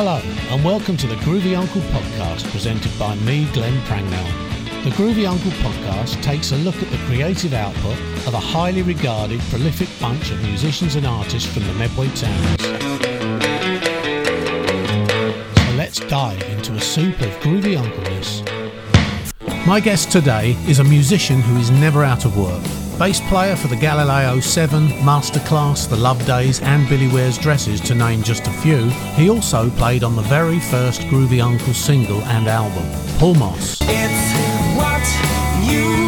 Hello, and welcome to the Groovy Uncle podcast presented by me, Glenn Prangnell. The Groovy Uncle podcast takes a look at the creative output of a highly regarded, prolific bunch of musicians and artists from the Medway Towns. So let's dive into a soup of groovy uncleness. My guest today is a musician who is never out of work. Bass player for the Galileo 7, Masterclass, The Love Days and Billy Wears Dresses, to name just a few. He also played on the very first Groovy Uncle single and album, Paul Moss. It's what you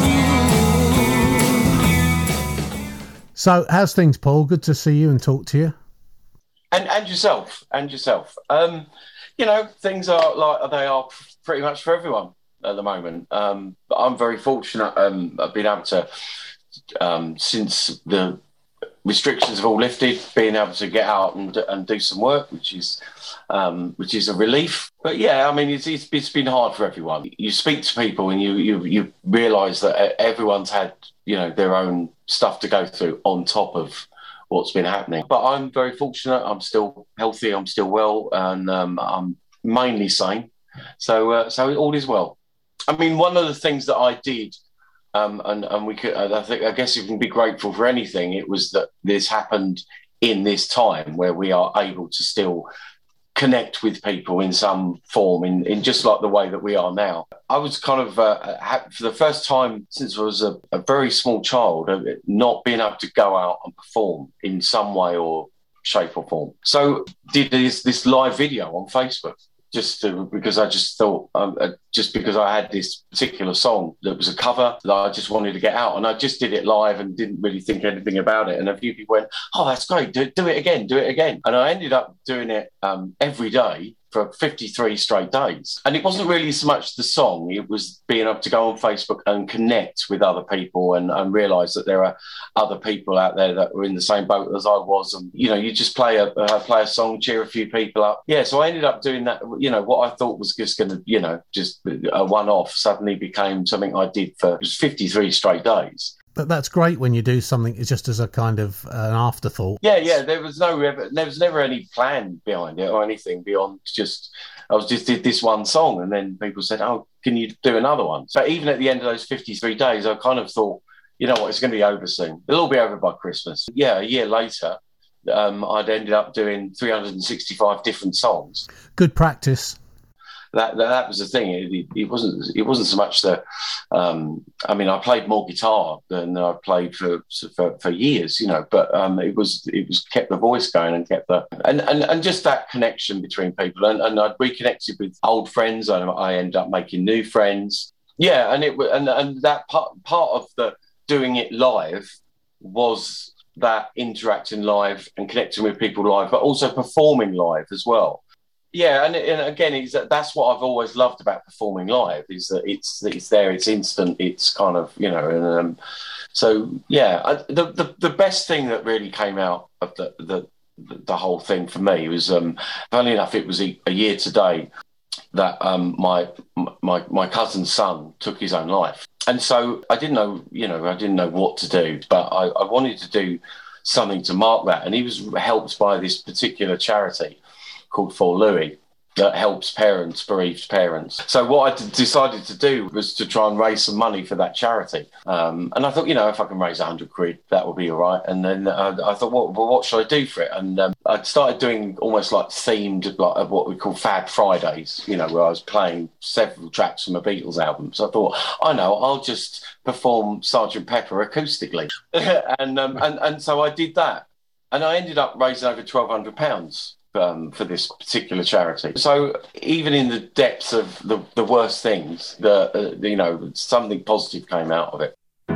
do. So, how's things, Paul? Good to see you and talk to you. And yourself. You know, things are like they are pretty much for everyone at the moment. But I'm very fortunate. I've been able to, since the restrictions have all lifted, being able to get out and do some work, which is a relief. But yeah, I mean, it's been hard for everyone. You speak to people and you realise that everyone's had, you know, their own stuff to go through on top of what's been happening. But I'm very fortunate. I'm still healthy. I'm still well, and I'm mainly sane. So all is well. I mean, one of the things that I did, and we could, I guess you can be grateful for anything. It was that this happened in this time where we are able to still connect with people in some form, in just like the way that we are now. I was kind of, for the first time since I was a very small child, not being able to go out and perform in some way or shape or form. So did this live video on Facebook. Because I just thought, just because I had this particular song that was a cover that I just wanted to get out, and I just did it live and didn't really think anything about it. And a few people went, "Oh, that's great! Do it again!" And I ended up doing it every day for 53 straight days. And it wasn't really so much the song; it was being able to go on Facebook and connect with other people and realise that there are other people out there that were in the same boat as I was. And you know, you just play a song, cheer a few people up. Yeah, so I ended up doing that. You know, what I thought was just going to, you know, just a one-off suddenly became something I did for 53 straight days. But that's great when you do something just as a kind of an afterthought. Yeah. There was never any plan behind it or anything beyond just did this one song, and then people said, "Oh, can you do another one?" So even at the end of those 53 days, I kind of thought, you know what, it's going to be over soon. It'll all be over by Christmas. Yeah, a year later, I'd ended up doing 365 different songs. Good practice. That was the thing. It wasn't so much that. I mean, I played more guitar than I played for years, you know. But it was kept the voice going and kept and just that connection between people. And I'd reconnected with old friends. And I ended up making new friends. Yeah, and that part of the doing it live was that interacting live and connecting with people live, but also performing live as well. Yeah, and again, that's what I've always loved about performing live, is that it's there, it's instant, it's kind of, you know, and so yeah, the best thing that really came out of the whole thing for me was, funny enough, it was a year today that my cousin's son took his own life, and so I didn't know what to do, but I wanted to do something to mark that, and he was helped by this particular charity called For Louis that helps bereaved parents. So what I decided to do was to try and raise some money for that charity. And I thought, you know, if I can raise 100 quid, that would be all right. And then I thought, what should I do for it? And I started doing almost like themed, like what we call Fab Fridays, you know, where I was playing several tracks from a Beatles album. So I thought, I know, I'll just perform Sgt. Pepper acoustically. and so I did that. And I ended up raising over £1,200. For this particular charity. So even in the depths of the worst things, you know, something positive came out of it.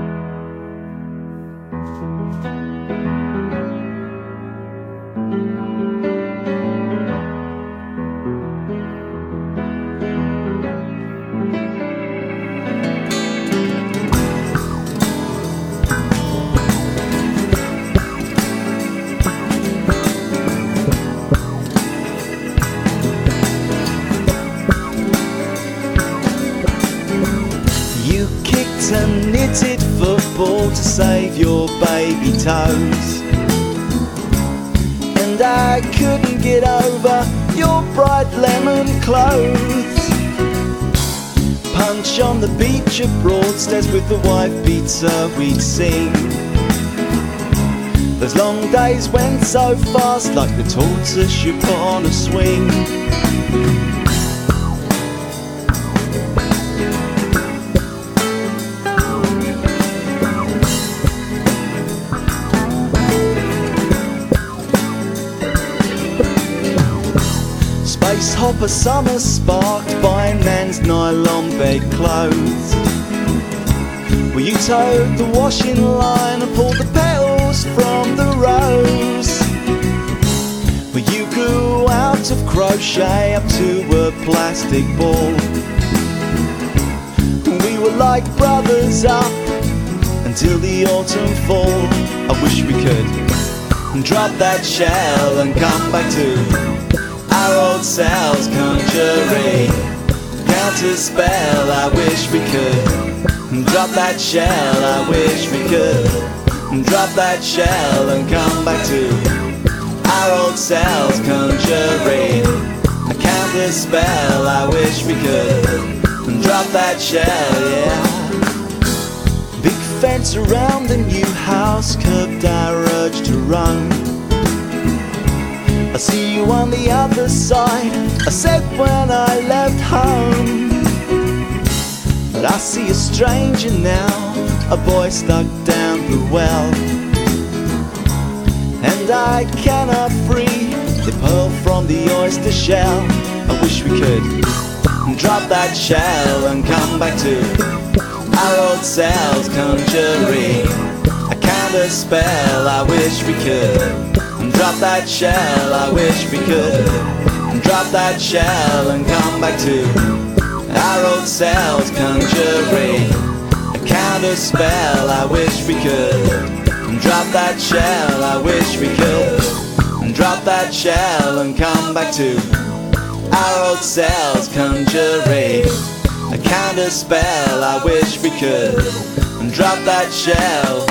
And knitted football to save your baby toes, and I couldn't get over your bright lemon clothes. Punch on the beach at Broadstairs with the wife beater we'd sing. Those long days went so fast, like the tortoise you put on a swing. Space hopper summer sparked by Nan's nylon bedclothes. Well, you towed the washing line and pulled the petals from the rose. Well, you grew out of crochet up to a plastic ball. We were like brothers up until the autumn fall. I wish we could drop that shell and come back to our old selves, conjuring counter spell. I wish we could drop that shell. I wish we could drop that shell and come back to our old selves, conjuring a counter spell. I wish we could drop that shell, yeah. Big fence around the new house curbed our urge to run. I see you on the other side, I said when I left home. But I see a stranger now, a boy stuck down the well. And I cannot free the pearl from the oyster shell. I wish we could drop that shell and come back to our old selves, conjuring a counter spell. I wish we could drop that shell. I wish we could drop that shell and come back to our old selves, conjuring a counter spell. I wish we could drop that shell. I wish we could drop that shell and come back to our old selves, conjuring a counter spell. I wish we could drop that shell.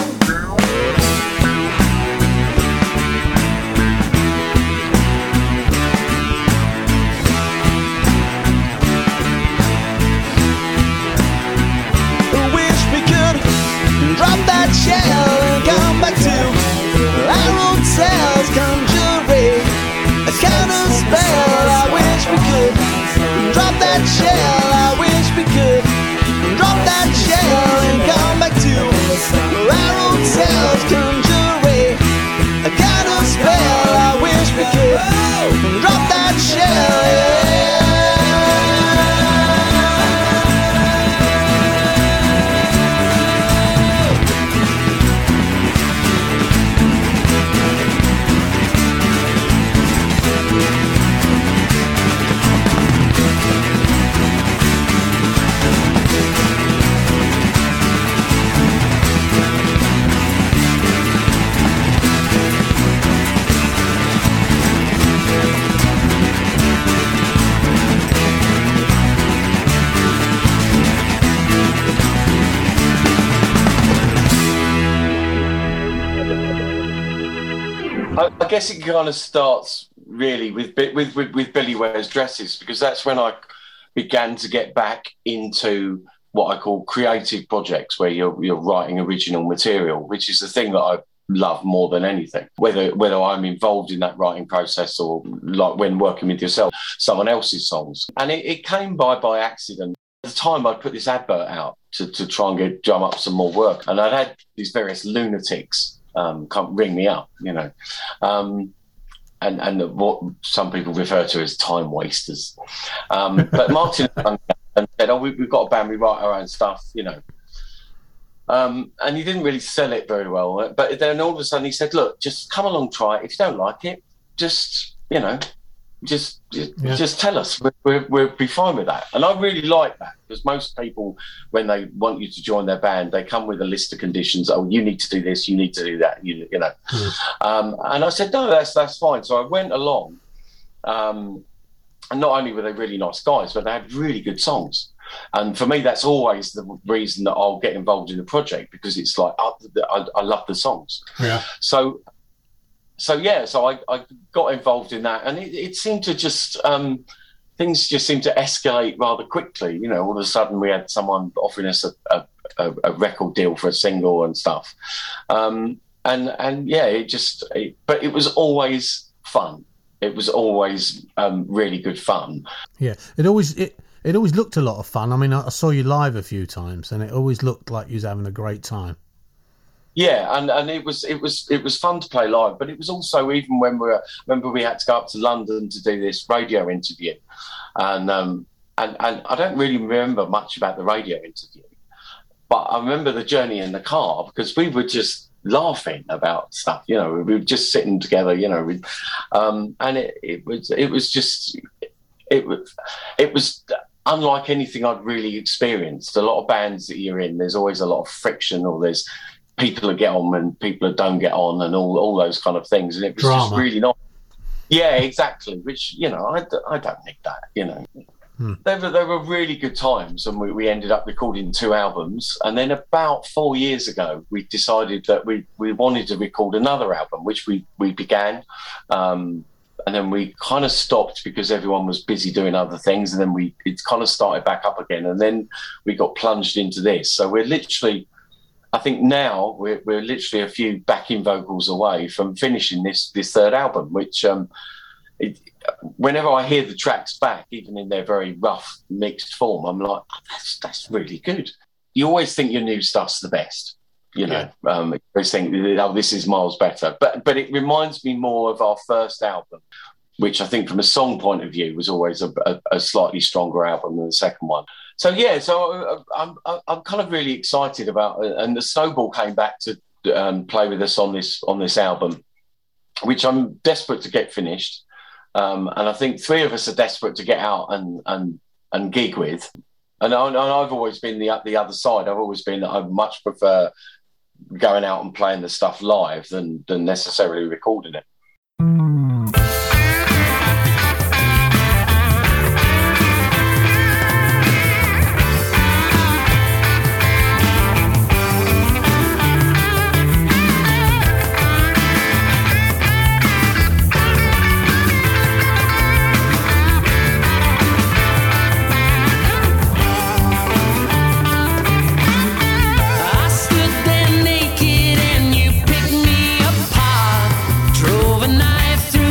Drop that shell and come back to our old selves, conjuring a counter spell. I wish we could drop that shell. I wish we could drop that shell and come back to our old selves, conjuring a counter spell. I wish we could drop that shell, yeah. I guess it kind of starts really with Billy Wears Dresses, because that's when I began to get back into what I call creative projects, where you're writing original material, which is the thing that I love more than anything. Whether I'm involved in that writing process or, like when working with yourself, someone else's songs. And it came by accident. At the time, I'd put this advert out to try and drum up some more work, and I'd had these various lunatics come ring me up, you know, and what some people refer to as time wasters. But Martin said, "Oh, we've got a band, we write our own stuff," you know. And he didn't really sell it very well. But then all of a sudden he said, "Look, just come along, try it. If you don't like it, just, you know, just tell us. We'll be fine with that." And I really like that, because most people, when they want you to join their band, they come with a list of conditions. Oh, you need to do this, you need to do that, you know. And I said, no, that's fine. So I went along, and not only were they really nice guys, but they had really good songs. And for me, that's always the reason that I'll get involved in the project, because it's like I love the songs. Yeah. So so I got involved in that, and it seemed to just things just seemed to escalate rather quickly. You know, all of a sudden we had someone offering us a record deal for a single and stuff, and yeah, but it was always fun. It was always really good fun. Yeah, it always looked a lot of fun. I mean, I saw you live a few times, and it always looked like you was having a great time. Yeah, and it was fun to play live, but it was also, even when we had to go up to London to do this radio interview, and I don't really remember much about the radio interview, but I remember the journey in the car, because we were just laughing about stuff, you know, we were just sitting together, you know, and it was unlike anything I'd really experienced. A lot of bands that you're in, there's always a lot of friction, or there's people that get on and people that don't get on, and all those kind of things, and it was drama. Just really not. Yeah, exactly. Which, you know, I don't need that. You know, They were really good times, and we ended up recording 2 albums, and then about 4 years ago, we decided that we wanted to record another album, which we began, and then we kind of stopped because everyone was busy doing other things, and then it kind of started back up again, and then we got plunged into this. So we're literally, I think now we're literally a few backing vocals away from finishing this third album, which whenever I hear the tracks back, even in their very rough mixed form, I'm like, oh, that's really good. You always think your new stuff's the best, you know. Yeah. You always think, oh, this is miles better. But it reminds me more of our first album, which I think from a song point of view was always a slightly stronger album than the second one. So yeah, I'm kind of really excited about it. And the Snowball came back to play with us on this album, which I'm desperate to get finished. And I think 3 of us are desperate to get out and gig with. And I've always been the other side. I've always been that I much prefer going out and playing the stuff live than necessarily recording it. Through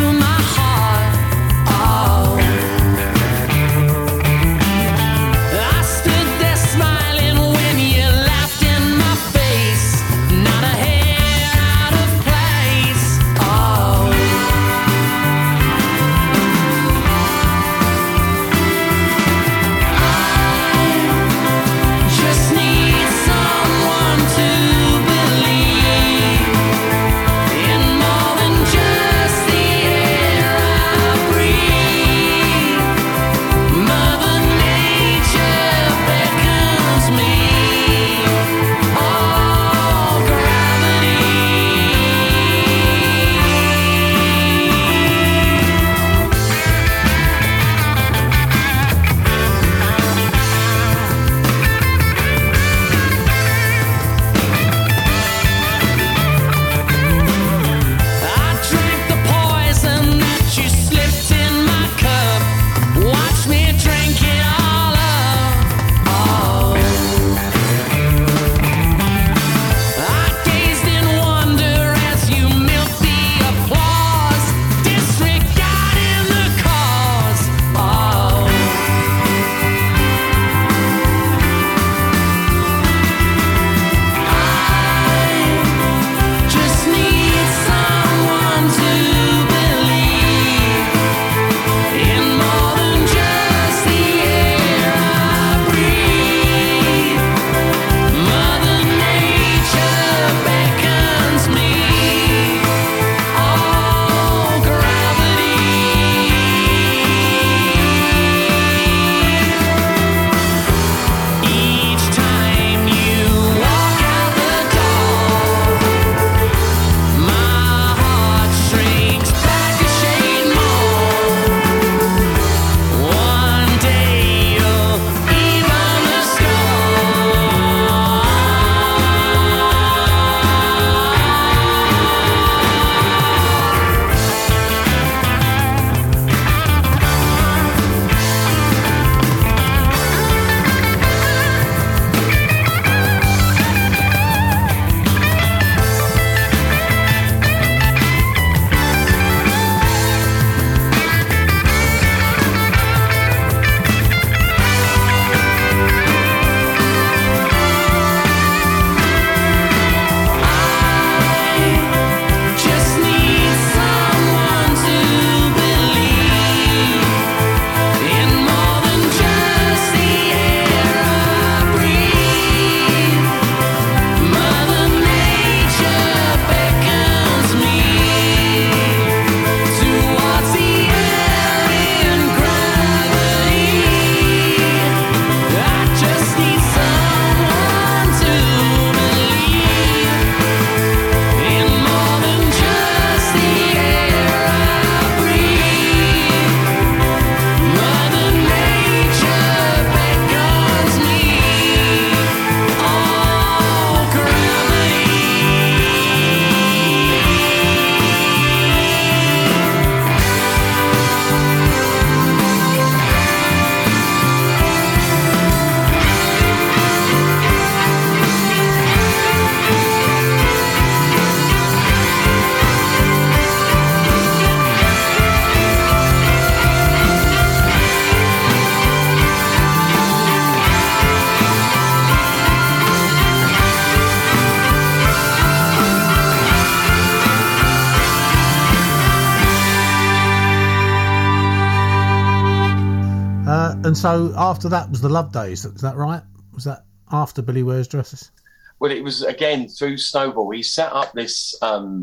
And so after that was the Love Days, is that right? Was that after Billy Wears Dresses? Well, it was, again, through Snowball. He set up this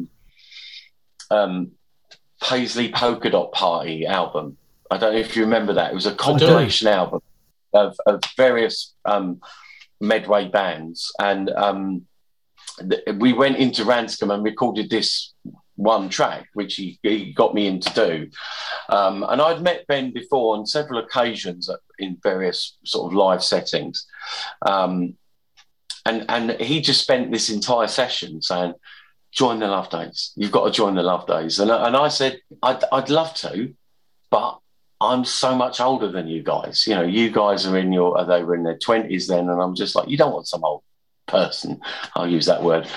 Paisley Polka Dot Party album. I don't know if you remember that. It was a compilation album of various Medway bands. And we went into Ranscombe and recorded this one track, which he got me in to do. And I'd met Ben before on several occasions in various sort of live settings. And he just spent this entire session saying, join the Love Days. You've got to join the Love Days. And I said, I'd love to, but I'm so much older than you guys. You know, you guys are they were in their 20s then. And I'm just like, you don't want some old person, I'll use that word.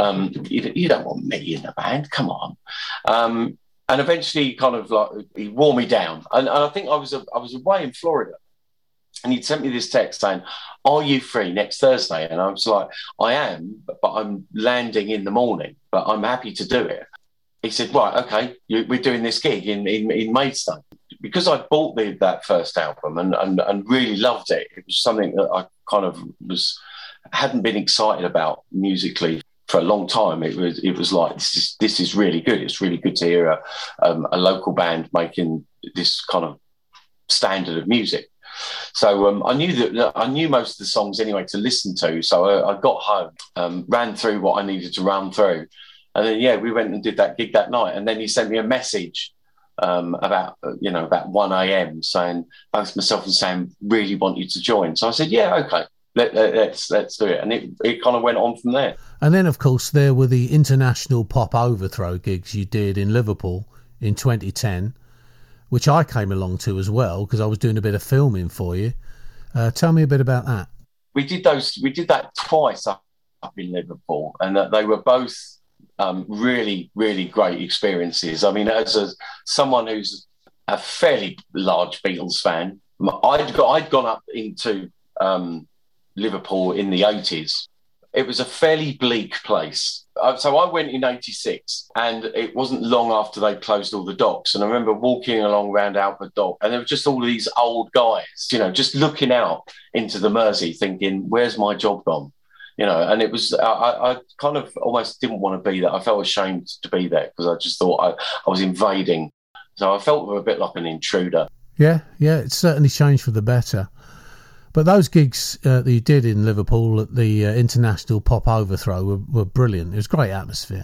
You don't want me in the band, come on. And eventually kind of like, he wore me down. And I think I was away in Florida. And he'd sent me this text saying, are you free next Thursday? And I was like, I am, but I'm landing in the morning, but I'm happy to do it. He said, right, okay, we're doing this gig in Maidstone. Because I bought that first album and really loved it, it was something that I kind of hadn't been excited about musically for a long time. It was like, this is really good. It's really good to hear a local band making this kind of standard of music. So I knew most of the songs anyway to listen to. So I got home, ran through what I needed to run through, and then we went and did that gig that night. And then he sent me a message about 1 a.m. saying both myself and Sam really want you to join. So I said, yeah, okay, let's do it. And it kind of went on from there. And then of course there were the international Pop Overthrow gigs you did in Liverpool in 2010. Which I came along to as well because I was doing a bit of filming for you. Tell me a bit about that. We did that twice up in Liverpool, and they were both really, really great experiences. I mean, as someone who's a fairly large Beatles fan, I'd gone up into Liverpool in the 80s. It was a fairly bleak place. So I went in 86, and it wasn't long after they closed all the docks. And I remember walking along around Albert Dock, and there were just all these old guys, just looking out into the Mersey thinking, where's my job gone? And it was, I kind of almost didn't want to be there. I felt ashamed to be there because I just thought I was invading. So I felt a bit like an intruder. Yeah, it's certainly changed for the better. But those gigs that you did in Liverpool at the International Pop Overthrow were brilliant. It was a great atmosphere.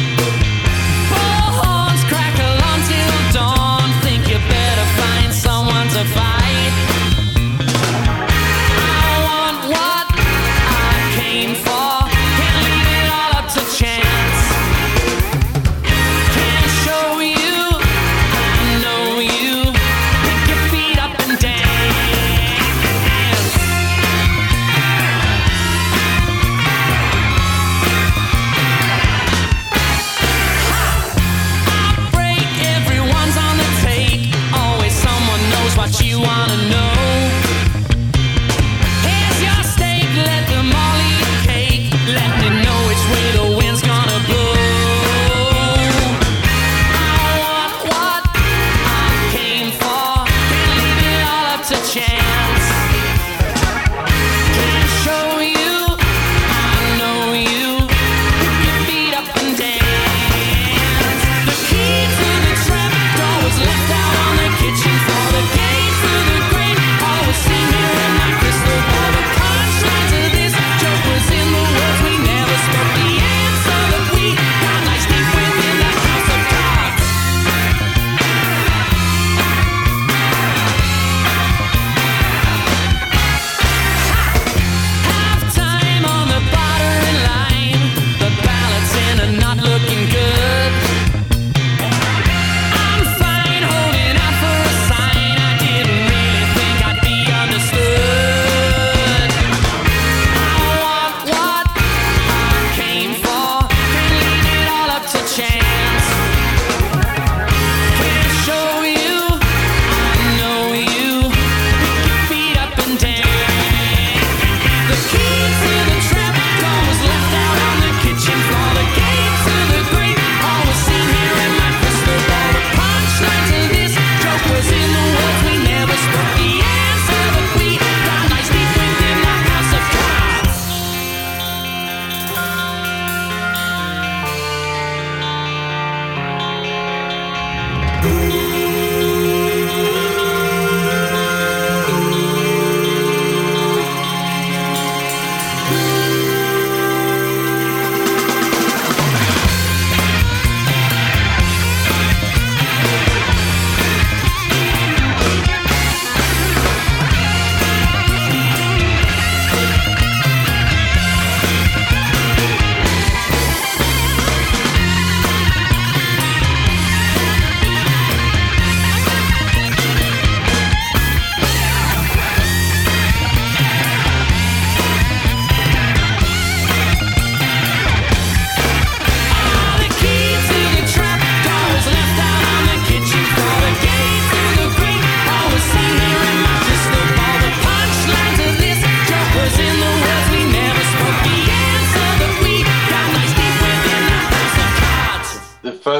Someone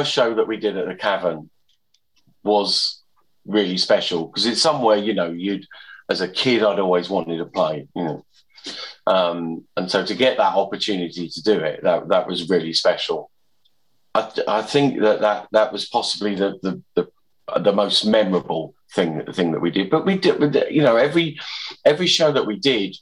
first show that we did at the Cavern was really special because it's somewhere, you know, as a kid, I'd always wanted to play, you know. And so to get that opportunity to do it, that was really special. I think that was possibly the most memorable thing that we did. But we did, you know, every show that we did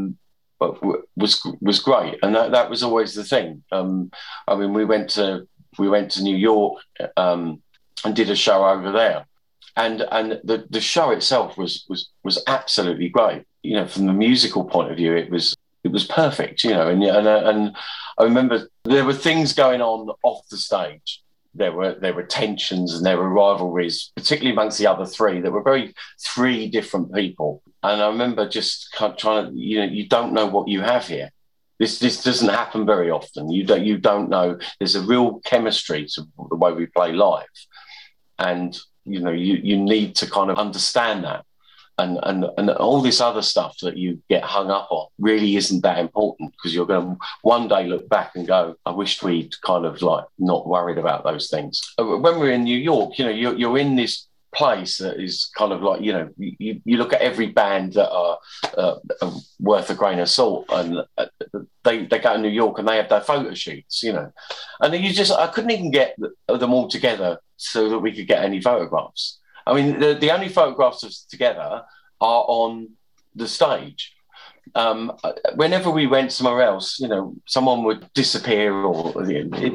was great, and that was always the thing. I mean, we went to New York and did a show over there, and the show itself was absolutely great. You know, from the musical point of view, it was perfect. You know, and I remember there were things going on off the stage. There were tensions and there were rivalries, particularly amongst the other three. There were three different people, and I remember just kind of trying to, you know, you don't know what you have here. This doesn't happen very often. You don't know. There's a real chemistry to the way we play live, and you know you need to kind of understand that. And all this other stuff that you get hung up on really isn't that important, because you're going to one day look back and go, I wished we'd kind of like not worried about those things. When we're in New York, you know, you're in this place that is kind of like, you know, you look at every band that are worth a grain of salt, and they go to New York and they have their photo shoots, you know, and I couldn't even get them all together so that we could get any photographs. I mean, the only photographs of us together are on the stage. Whenever we went somewhere else, you know, someone would disappear, or it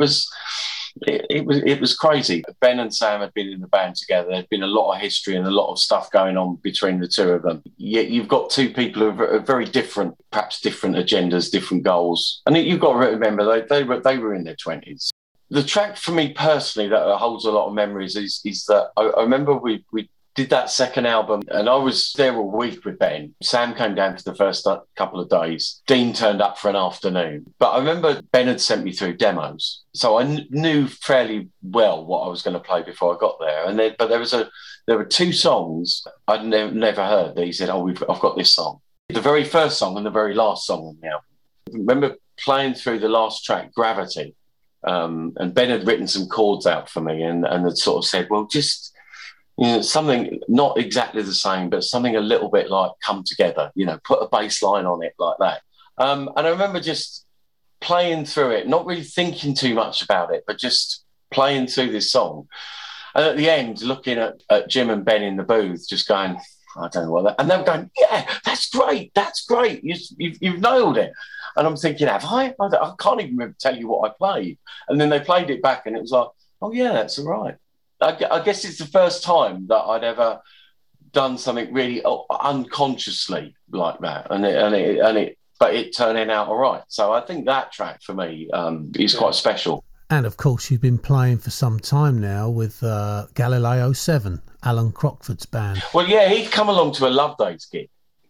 was crazy. Ben and Sam had been in the band together. There'd been a lot of history and a lot of stuff going on between the two of them. Yet you've got two people who are very different, perhaps different agendas, different goals. And you've got to remember they were in their 20s. The track for me personally that holds a lot of memories is that I remember we did that second album, and I was there a week with Ben. Sam came down for the first couple of days. Dean turned up for an afternoon. But I remember Ben had sent me through demos, so I knew fairly well what I was going to play before I got there. But there were two songs I'd never heard that he said, I've got this song. The very first song and the very last song on the album. I remember playing through the last track, Gravity. And Ben had written some chords out for me and had sort of said, well, just, you know, something not exactly the same, but something a little bit like Come Together, you know, put a bass line on it like that. And I remember just playing through it, not really thinking too much about it, but just playing through this song. And at the end, looking at Jim and Ben in the booth, just going, I don't know what that, and they were going, yeah, that's great, you've nailed it. And I'm thinking, have I? I can't even remember tell you what I played. And then they played it back, and it was like, oh yeah, that's all right. I guess it's the first time that I'd ever done something really unconsciously like that, but it turning out all right. So I think that track for me is quite special. And of course, you've been playing for some time now with Galileo 7, Alan Crockford's band. Well, yeah, he'd come along to a Love Days gig.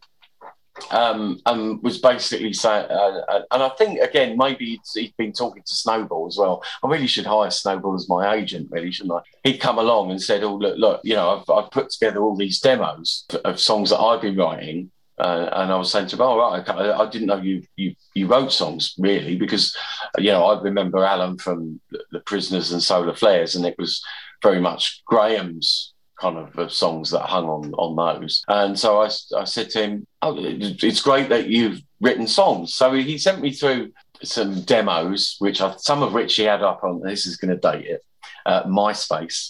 And was basically saying, and I think again maybe he'd been talking to Snowball as well. I really should hire Snowball as my agent, really, shouldn't I? He'd come along and said, "Oh, look, you know, I've put together all these demos of songs that I've been writing." And I was saying to him, "Oh, right, okay. I didn't know you wrote songs really, because you know I remember Alan from The Prisoners and Solar Flares, and it was very much Graham's kind of songs that hung on those." And so I said to him, oh, it's great that you've written songs. So he sent me through some demos, some of which he had up on, this is going to date it, MySpace.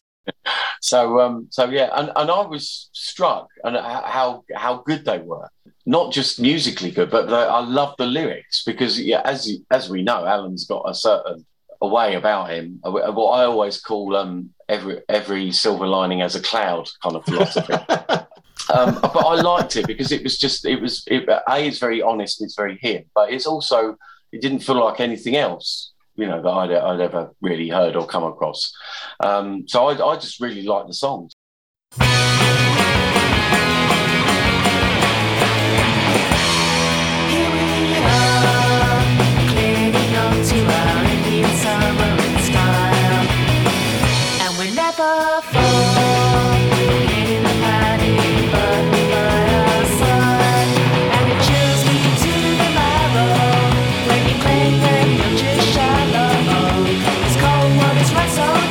So yeah, and I was struck and how good they were. Not just musically good, but I loved the lyrics, because yeah, as we know, Alan's got a way about him, what I always call every silver lining has a cloud kind of philosophy. But I liked it because it's very honest, it's very him, but it's also, it didn't feel like anything else, you know, that I'd ever really heard or come across. So I just really like the songs. Here we are, clinging on to our Indian summer in style, and we never fall in the paddy, but we by our side, and it chills me to the marrow when you claim that you're just shallow. This cold water's right so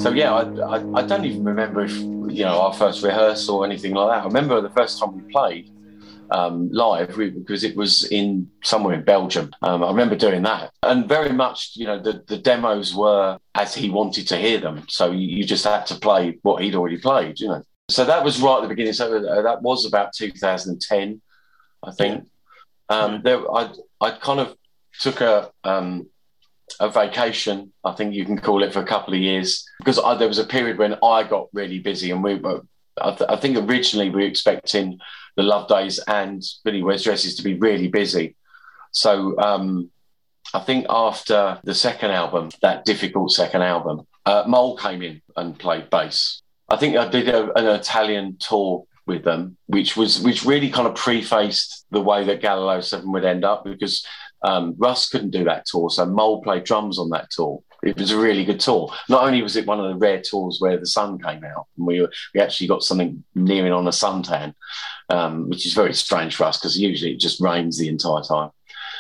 So yeah, I don't even remember if our first rehearsal or anything like that. I remember the first time we played live because it was in somewhere in Belgium. I remember doing that, and very much the demos were as he wanted to hear them. So you just had to play what he'd already played. So that was right at the beginning. So that was about 2010, I think. I kind of took a vacation, I think you can call it, for a couple of years, because there was a period when I got really busy, and I think originally we were expecting the Love Days and Billy Wears Dresses to be really busy. So I think after the second album, that difficult second album, Mole came in and played bass. I think I did an Italian tour with them, which really kind of prefaced the way that Galileo 7 would end up, because Russ couldn't do that tour, so Mole played drums on that tour. It was a really good tour. Not only was it one of the rare tours where the sun came out, and we actually got something nearing on a suntan, which is very strange for us because usually it just rains the entire time.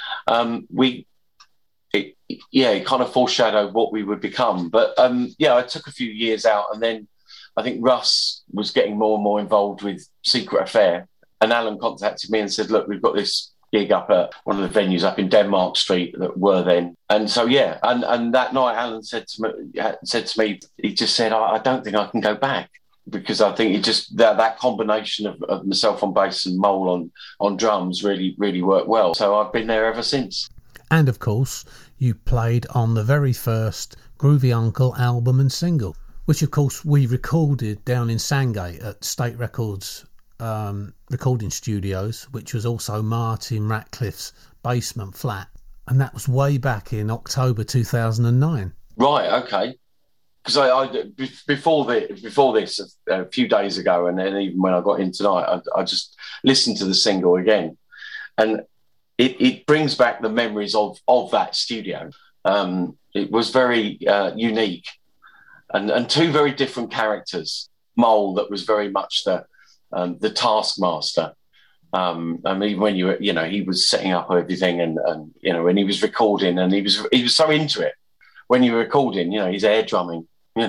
It kind of foreshadowed what we would become. But I took a few years out, and then I think Russ was getting more and more involved with Secret Affair, and Alan contacted me and said, look, we've got this gig up at one of the venues up in Denmark Street that were then. And so, and that night Alan said to me, he just said, I don't think I can go back, because I think it just, that combination of myself on bass and Mole on drums really, really worked well. So I've been there ever since. And of course, you played on the very first Groovy Uncle album and single, which of course we recorded down in Sandgate at State Records recording studios, which was also Martin Ratcliffe's basement flat, and that was way back in October 2009. Right, okay. Because I before this a few days ago, and then even when I got in tonight, I just listened to the single again, and it brings back the memories of that studio. It was very unique, and two very different characters. Mole, that was very much the taskmaster. I mean, when he was setting up everything, and when he was recording, and he was so into it. When you were recording, he's air drumming,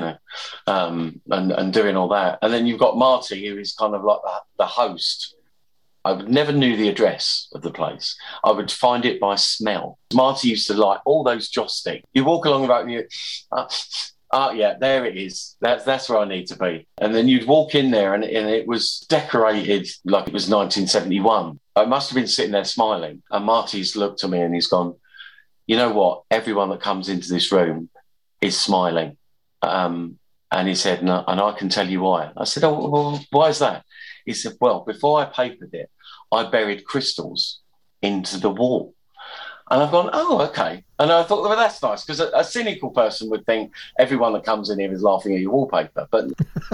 and doing all that. And then you've got Marty, who is kind of like the host. I never knew the address of the place. I would find it by smell. Marty used to like all those joss sticks. You walk along the road and you, yeah, there it is. That's where I need to be. And then you'd walk in there, and it was decorated like it was 1971. I must have been sitting there smiling. And Marty's looked at me and he's gone, you know what? Everyone that comes into this room is smiling. And he said, no, and I can tell you why. I said, oh, well, why is that? He said, well, before I papered it, I buried crystals into the wall. And I've gone, oh, okay. And I thought, well, that's nice, because a cynical person would think everyone that comes in here is laughing at your wallpaper. But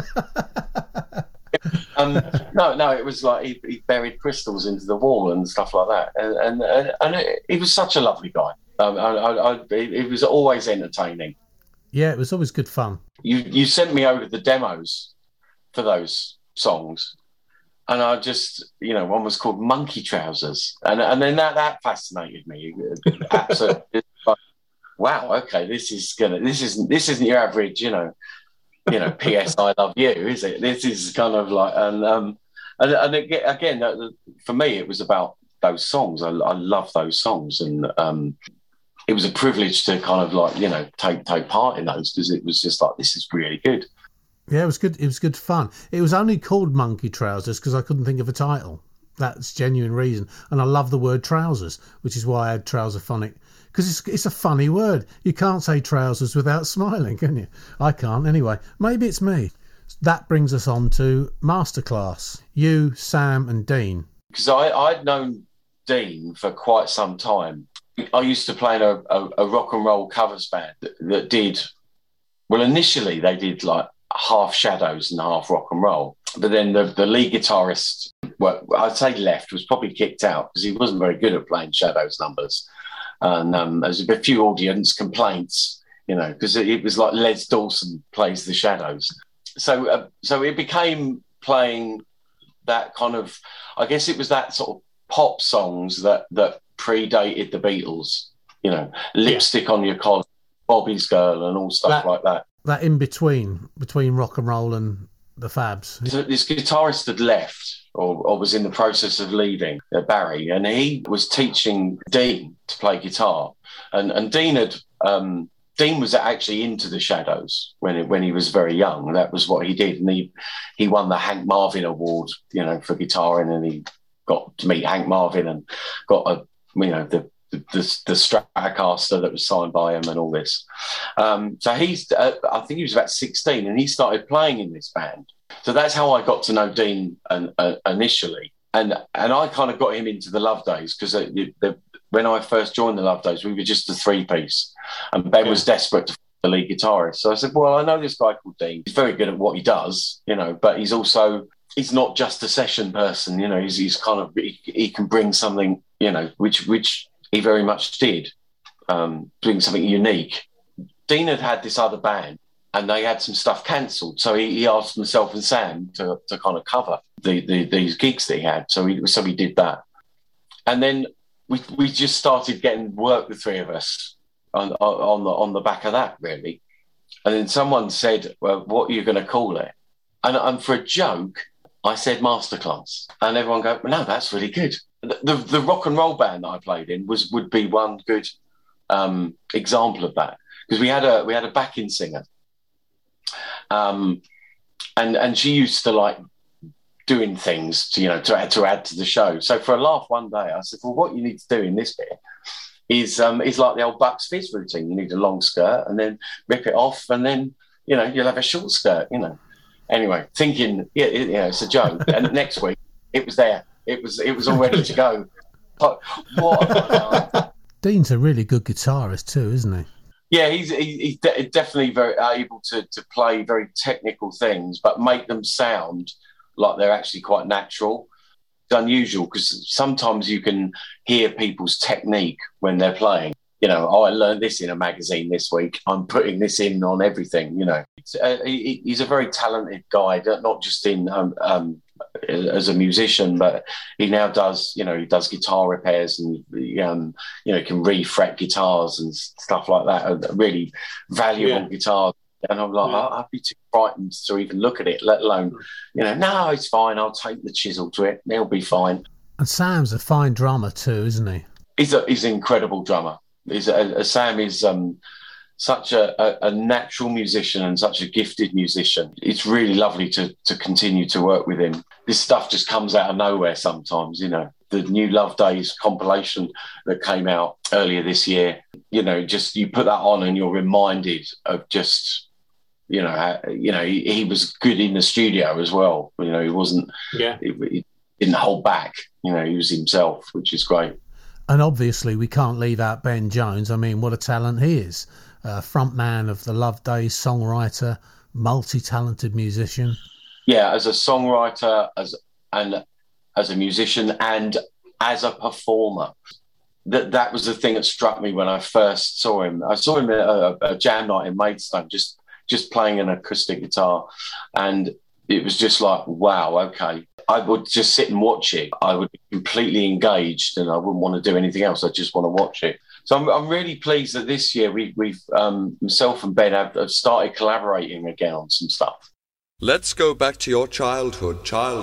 no, it was like he buried crystals into the wall and stuff like that. And he was such a lovely guy. It was always entertaining. Yeah, it was always good fun. You sent me over the demos for those songs. And I just, one was called Monkey Trousers, and then that fascinated me. Absolutely, like, wow. Okay, this isn't your average, P.S. I love you, is it? This is kind of like, and again, for me, it was about those songs. I love those songs, and it was a privilege to kind of like, take part in those, because it was just like, this is really good. Yeah, it was good. It was good fun. It was only called Monkey Trousers because I couldn't think of a title. That's genuine reason. And I love the word trousers, which is why I had Trouserphonic, because it's a funny word. You can't say trousers without smiling, can you? I can't anyway. Maybe it's me. That brings us on to Masterclass. You, Sam and Dean. Because I'd known Dean for quite some time. I used to play in a rock and roll covers band that did, well, initially they did like half Shadows and half rock and roll, but then the lead guitarist, well, I'd say left, was probably kicked out because he wasn't very good at playing Shadows numbers, and there's a few audience complaints, because it was like Les Dawson plays the Shadows, so it became playing that kind of, I guess it was that sort of pop songs that predated the Beatles, Lipstick on Your Collar, Bobby's Girl, and all stuff like that. that in between rock and roll and the Fabs? This guitarist had left or was in the process of leaving, Barry, and he was teaching Dean to play guitar. And Dean was actually into the Shadows when he was very young. That was what he did. And he won the Hank Marvin Award, for guitaring, and he got to meet Hank Marvin and got the Stratocaster that was signed by him and all this. So he's, I think he was about 16, and he started playing in this band. So that's how I got to know Dean initially. And I kind of got him into the Love Days because when I first joined the Love Days, we were just a three-piece, and Ben was desperate to find the lead guitarist. So I said, well, I know this guy called Dean. He's very good at what he does, but he's not just a session person. He's kind of, he can bring something, which he very much did, bring something unique. Dean had this other band, and they had some stuff cancelled. So he asked myself and Sam to kind of cover these gigs that he had. So he did that. And then we just started getting work, the three of us, on the back of that, really. And then someone said, well, what are you going to call it? And for a joke, I said Masterclass. And everyone go, no, that's really good. The rock and roll band that I played in would be one good example of that, because we had a backing singer. And she used to like doing things to add to the show. So for a laugh one day, I said, well, what you need to do in this bit is like the old Bucks Fizz routine. You need a long skirt and then rip it off, and then you'll have a short skirt. Anyway, thinking it's a joke. And next week it was there. It was all ready to go. But what have I done? Dean's a really good guitarist too, isn't he? Yeah, he's definitely very able to play very technical things, but make them sound like they're actually quite natural. It's unusual because sometimes you can hear people's technique when they're playing. I learned this in a magazine this week. I'm putting this in on everything. He's a very talented guy, not just in as a musician, but he now does, he does guitar repairs and can re-fret guitars and stuff like that. Really valuable guitars. And I'm like, I'd be too frightened to even look at it, let alone, no, it's fine. I'll take the chisel to it. They'll be fine. And Sam's a fine drummer too, isn't he? He's an incredible drummer. Sam is such a natural musician and such a gifted musician. It's really lovely to continue to work with him. This stuff just comes out of nowhere sometimes, The new Love Days compilation that came out earlier this year, just you put that on and you're reminded of just, he was good in the studio as well. He wasn't, he didn't hold back, he was himself, which is great. And obviously we can't leave out Ben Jones. I mean, what a talent he is. Front man of the Love Days, songwriter, multi-talented musician. Yeah, as a songwriter, as a musician, and as a performer. That was the thing that struck me when I first saw him. I saw him at a jam night in Maidstone, just playing an acoustic guitar, and it was just like, wow, okay. I would just sit and watch it. I would be completely engaged, and I wouldn't want to do anything else. I just want to watch it. So I'm really pleased that this year we've myself and Ben have started collaborating again on some stuff. Let's go back to your childhood.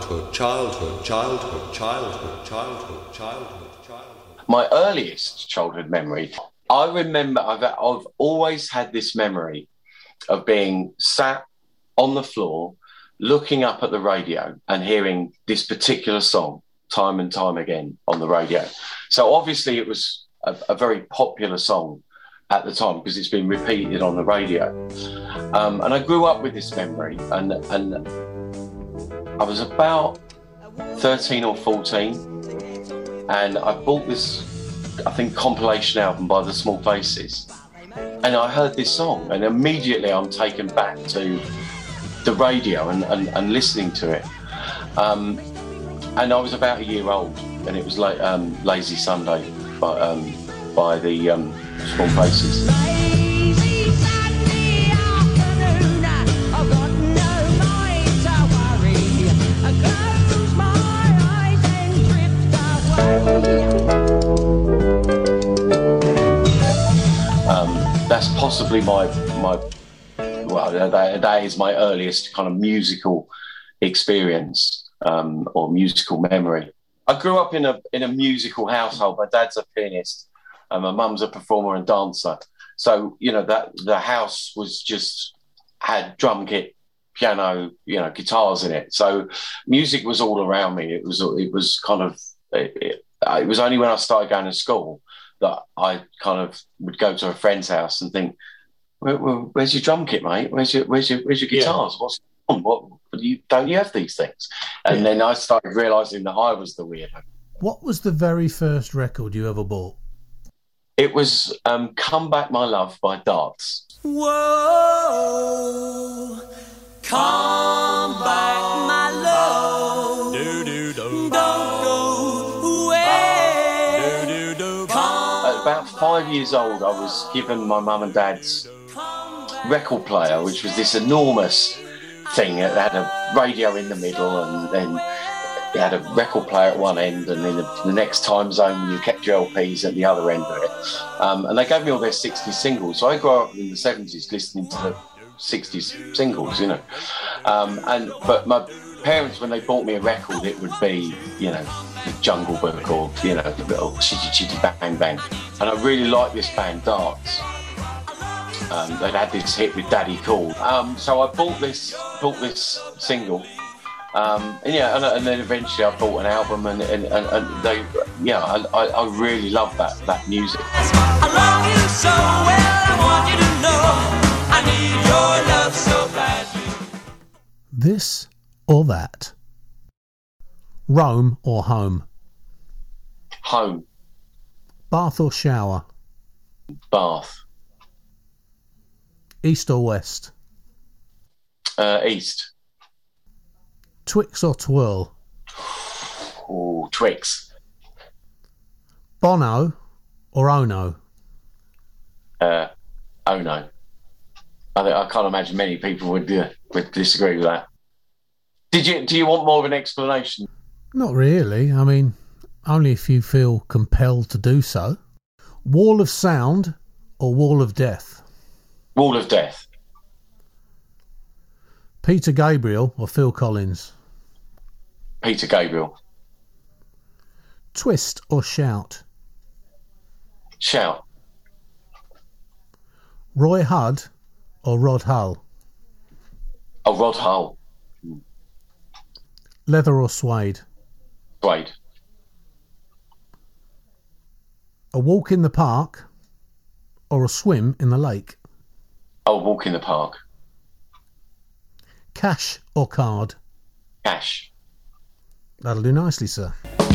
My earliest childhood memory, I remember I've always had this memory of being sat on the floor, looking up at the radio and hearing this particular song time and time again on the radio. So obviously it was a very popular song at the time because it's been repeated on the radio. And I grew up with this memory, and I was about 13 or 14, and I bought this, I think, compilation album by The Small Faces, and I heard this song, and immediately I'm taken back to the radio and listening to it. And I was about a year old, and it was like Lazy Sunday by the Small Faces. Lazy Sunday afternoon, I've got no mind to worry. I close my eyes and drift away. That's possibly my that is my earliest kind of musical experience or musical memory. I grew up in a musical household. My dad's a pianist, and my mum's a performer and dancer. So that the house was just had drum kit, piano, guitars in it. So music was all around me. It was kind of. It was only when I started going to school that I kind of would go to a friend's house and think, "Where's your drum kit, mate? Where's your guitars? Yeah. What's on? Don't you have these things?" And then I started realising that I was the weirdo. What was the very first record you ever bought? It was "Come Back, My Love" by Darts. Whoa, come back, my love. Don't go away. At about 5 years old, I was given my mum and dad's record player, which was this enormous thing. It had a radio in the middle, and then it had a record player at one end, and then the next time zone you kept your LPs at the other end of it. And they gave me all their 60s singles. So I grew up in the 70s listening to the 60s singles, but my parents, when they bought me a record, it would be, Jungle Book or, Chitty Chitty Bang Bang. And I really liked this band, Darts. They'd had this hit with Daddy Cool. So I bought this single. And then eventually I bought an album, and they, I really love that music. I love you so well, I want you to know I need your love so badly. This or that? Rome or home? Home. Bath or shower? Bath. East or west? East. Twix or twirl? Ooh, Twix. Bono or Ono? Ono. I can't imagine many people would disagree with that. Do you want more of an explanation? Not really. I mean, only if you feel compelled to do so. Wall of sound or wall of death? Wall of Death. Peter Gabriel or Phil Collins? Peter Gabriel. Twist or shout? Shout. Roy Hudd or Rod Hull? Oh, Rod Hull. Leather or suede? Suede. A walk in the park or a swim in the lake? Oh, walk in the park. Cash or card? Cash. That'll do nicely, sir.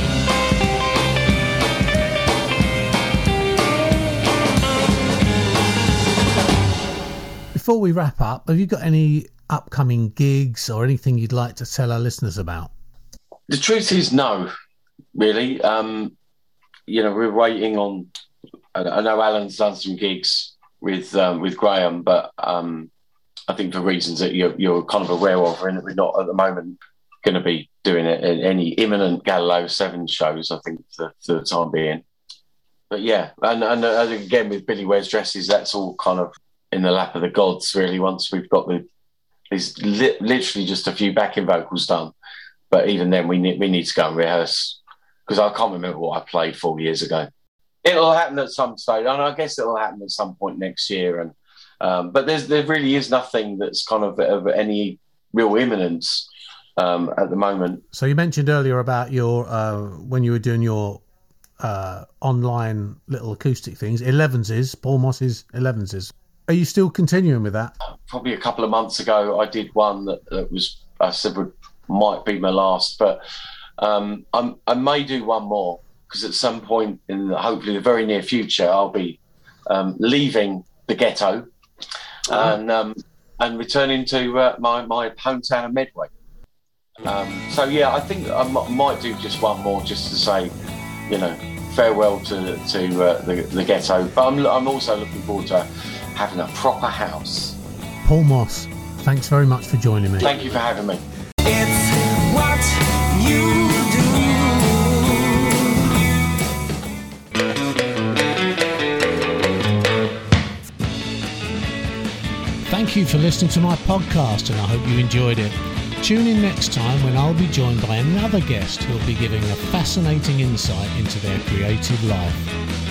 Before we wrap up, have you got any upcoming gigs or anything you'd like to tell our listeners about? The truth is no, really. We're waiting on... I know Alan's done some gigs with Graham, but I think for reasons that you're kind of aware of, and we're not at the moment going to be doing any imminent Galileo 7 shows, I think, for the time being. But yeah, and again with Billy Wears Dresses, that's all kind of in the lap of the gods, really, once we've got literally just a few backing vocals done. But even then, we need to go and rehearse, because I can't remember what I played 4 years ago. It'll happen at some stage, and I guess it'll happen at some point next year. And but there really is nothing that's kind of any real imminence at the moment. So you mentioned earlier about your when you were doing your online little acoustic things, Elevenses, Paul Moss's Elevenses. Are you still continuing with that? Probably a couple of months ago, I did one that was, I said, might be my last, but I may do one more, because at some point in hopefully the very near future, I'll be leaving the ghetto and returning to my hometown of Medway. So yeah, I think I might do just one more, just to say, farewell to the ghetto. But I'm also looking forward to having a proper house. Paul Moss, thanks very much for joining me. Thank you for having me. It's what you Thank Thank you for listening to my podcast, and I hope you enjoyed it. Tune in next time when I'll be joined by another guest who'll be giving a fascinating insight into their creative life.